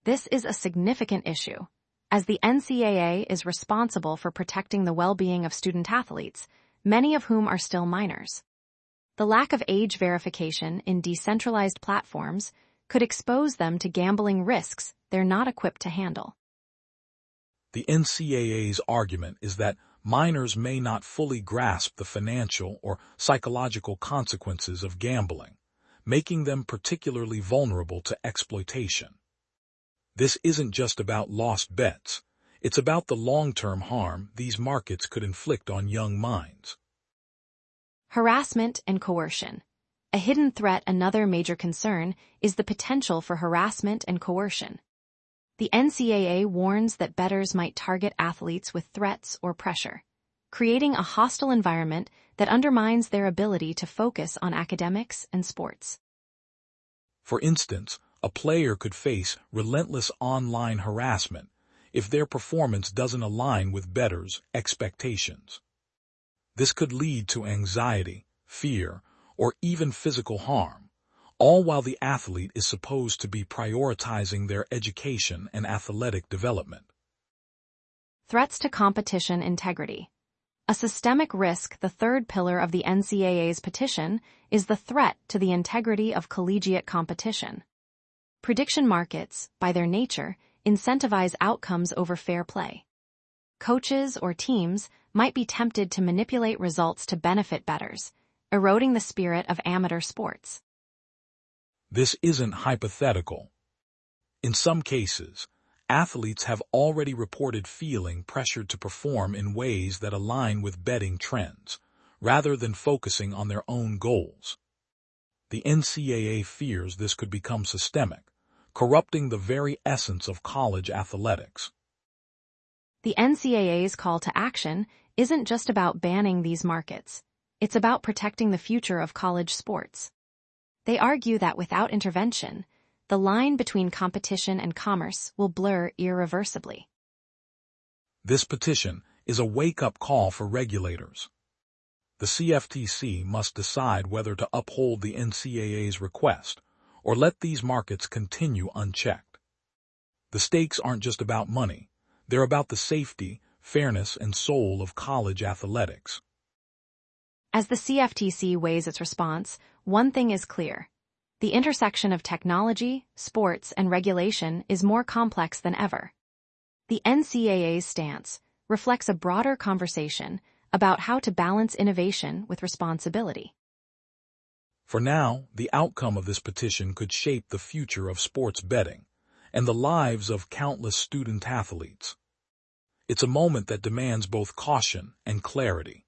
This is a significant issue, as the NCAA is responsible for protecting the well-being of student-athletes, many of whom are still minors. The lack of age verification in decentralized platforms could expose them to gambling risks they're not equipped to handle. The NCAA's argument is that minors may not fully grasp the financial or psychological consequences of gambling, making them particularly vulnerable to exploitation. This isn't just about lost bets. It's about the long-term harm these markets could inflict on young minds. Harassment and coercion. A hidden threat. Another major concern is the potential for harassment and coercion. The NCAA warns that bettors might target athletes with threats or pressure, creating a hostile environment that undermines their ability to focus on academics and sports. For instance, a player could face relentless online harassment if their performance doesn't align with bettors' expectations. This could lead to anxiety, fear, or even physical harm, all while the athlete is supposed to be prioritizing their education and athletic development. Threats to competition integrity. A systemic risk. The third pillar of the NCAA's petition is the threat to the integrity of collegiate competition. Prediction markets, by their nature, incentivize outcomes over fair play. Coaches or teams might be tempted to manipulate results to benefit bettors, eroding the spirit of amateur sports. This isn't hypothetical. In some cases, athletes have already reported feeling pressured to perform in ways that align with betting trends, rather than focusing on their own goals. The NCAA fears this could become systemic, corrupting the very essence of college athletics. The NCAA's call to action isn't just about banning these markets. It's about protecting the future of college sports. They argue that without intervention, the line between competition and commerce will blur irreversibly. This petition is a wake-up call for regulators. The CFTC must decide whether to uphold the NCAA's request or let these markets continue unchecked. The stakes aren't just about money. They're about the safety, fairness, and soul of college athletics. As the CFTC weighs its response, one thing is clear. The intersection of technology, sports, and regulation is more complex than ever. The NCAA's stance reflects a broader conversation about how to balance innovation with responsibility. For now, the outcome of this petition could shape the future of sports betting and the lives of countless student athletes. It's a moment that demands both caution and clarity.